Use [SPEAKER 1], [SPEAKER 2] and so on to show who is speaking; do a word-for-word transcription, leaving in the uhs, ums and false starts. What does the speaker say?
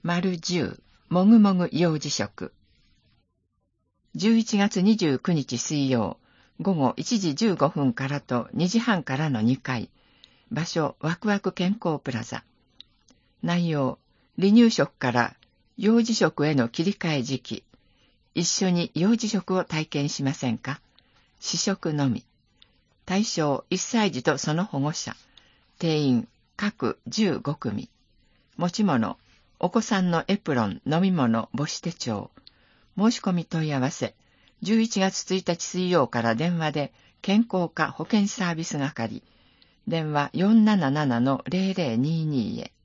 [SPEAKER 1] 丸じゅう、もぐもぐ幼児食。じゅういちがつにじゅうくにち水曜、午後いちじじゅうごふんからとにじはんからのにかい。場所、ワクワク健康プラザ。内容、離乳食から幼児食への切り替え時期。一緒に幼児食を体験しませんか？試食のみ。対象いっさい児とその保護者。定員各じゅうごくみ。持ち物、お子さんのエプロン、飲み物、母子手帳。申し込み問い合わせ、じゅういちがつついたち水曜から電話で健康課保健サービス係。電話 よんなななのゼロゼロにーにー へ。